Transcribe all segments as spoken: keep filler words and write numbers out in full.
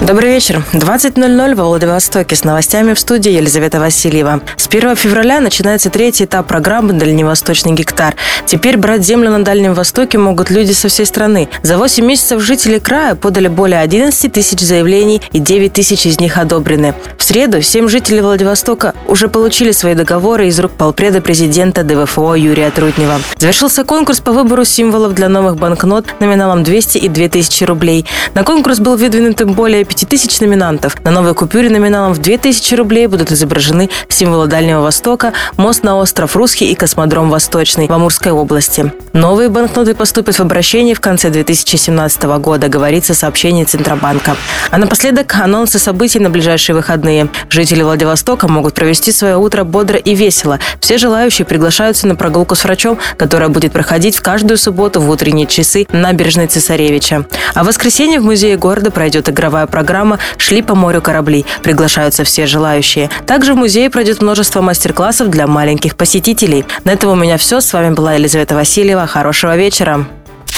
Добрый вечер. двадцать ноль ноль во Владивостоке. С новостями в студии Елизавета Васильева. С первого февраля начинается третий этап программы «Дальневосточный гектар». Теперь брать землю на Дальнем Востоке могут люди со всей страны. За восемь месяцев жители края подали более одиннадцать тысяч заявлений, и девять тысяч из них одобрены. В среду семь жителей Владивостока уже получили свои договоры из рук полпреда президента ДВФО Юрия Трутнева. Завершился конкурс по выбору символов для новых банкнот номиналом двести и две тысячи рублей. На конкурс был выдвинуты более пяти тысяч номинантов. На новой купюре номиналом в две тысячи рублей будут изображены символы Дальнего Востока, мост на остров Русский и космодром Восточный в Амурской области. Новые банкноты поступят в обращение в конце две тысячи семнадцатого года, говорится в сообщении Центробанка. А напоследок анонсы событий на ближайшие выходные. Жители Владивостока могут провести свое утро бодро и весело. Все желающие приглашаются на прогулку с врачом, которая будет проходить в каждую субботу в утренние часы на набережной Цесаревича. А в воскресенье в музее города пройдет игровая программа «Шли по морю корабли». Приглашаются все желающие. Также в музее пройдет множество мастер-классов для маленьких посетителей. На этом у меня все. С вами была Елизавета Васильева. Хорошего вечера.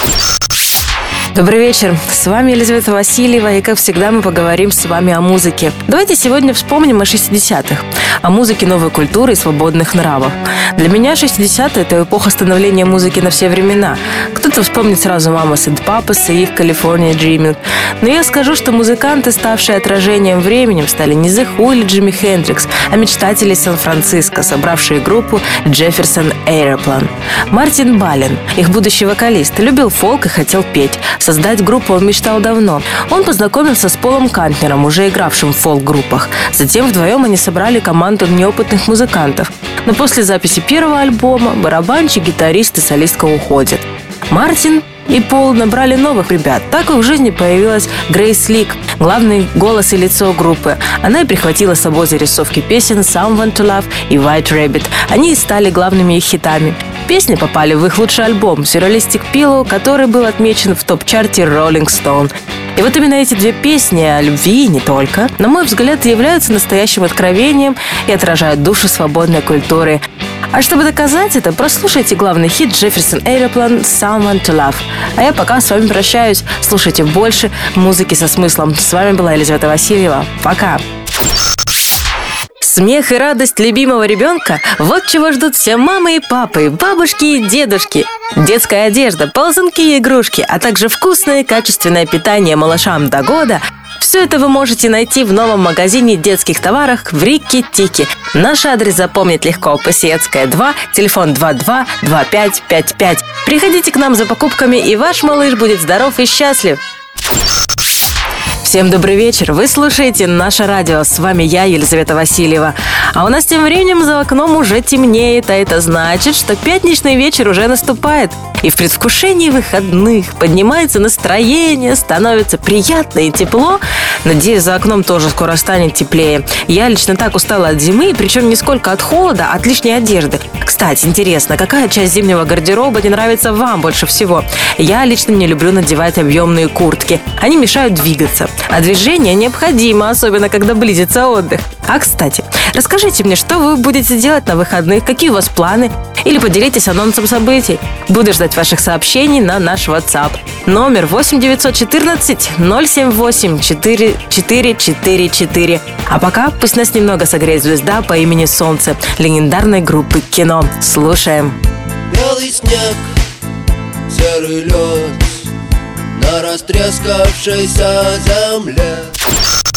Добрый вечер. С вами Елизавета Васильева, и, как всегда, мы поговорим с вами о музыке. Давайте сегодня вспомним о шестидесятых, о музыке новой культуры и свободных нравов. Для меня шестидесятые – это эпоха становления музыки на все времена. Кто-то вспомнит сразу Mamas and Papas и их California Dreaming. Но я скажу, что музыканты, ставшие отражением временем, стали не The Who или Джимми Хендрикс, а мечтатели из Сан-Франциско, собравшие группу Jefferson Airplane. Мартин Бален, их будущий вокалист, любил фолк и хотел петь. Создать группу он мечтал давно. Он познакомился с Полом Кантнером, уже игравшим в фолк-группах. Затем вдвоем они собрали команду неопытных музыкантов. Но после записи первого альбома барабанщик, гитарист и солистка уходят. Мартин и Пол набрали новых ребят. Так в их жизни появилась Грейс Лик, главный голос и лицо группы. Она и прихватила с собой зарисовки песен «Someone to Love» и «White Rabbit». Они и стали главными их хитами. Песни попали в их лучший альбом «Surrealistic Pillow», который был отмечен в топ-чарте Rolling Stone. И вот именно эти две песни о любви, не только, на мой взгляд, являются настоящим откровением и отражают душу свободной культуры. А чтобы доказать это, прослушайте главный хит Jefferson Airplane «Someone to Love». А я пока с вами прощаюсь. Слушайте больше музыки со смыслом. С вами была Елизавета Васильева. Пока! Смех и радость любимого ребенка – вот чего ждут все мамы и папы, бабушки и дедушки. Детская одежда, ползунки и игрушки, а также вкусное и качественное питание малышам до года – все это вы можете найти в новом магазине детских товаров в Рикки-Тики. Наш адрес запомнить легко. Пасиетская, два, телефон два два два пять пять пять. Приходите к нам за покупками, и ваш малыш будет здоров и счастлив. Всем добрый вечер. Вы слушаете наше радио. С вами я, Елизавета Васильева. А у нас тем временем за окном уже темнеет, а это значит, что пятничный вечер уже наступает. И в предвкушении выходных поднимается настроение, становится приятно и тепло. Надеюсь, за окном тоже скоро станет теплее. Я лично так устала от зимы, причем не сколько от холода, а от лишней одежды. Кстати, интересно, какая часть зимнего гардероба не нравится вам больше всего? Я лично не люблю надевать объемные куртки. Они мешают двигаться. А движение необходимо, особенно когда близится отдых. А, кстати, расскажите мне, что вы будете делать на выходных, какие у вас планы, или поделитесь анонсом событий. Буду ждать ваших сообщений на наш WhatsApp. Номер восемь девятьсот четырнадцать ноль семь восемь четыре четыре четыре четыре. А пока пусть нас немного согреет звезда по имени Солнце легендарной группы «Кино». Слушаем. Белый снег, серый лед на растрескавшейся земле.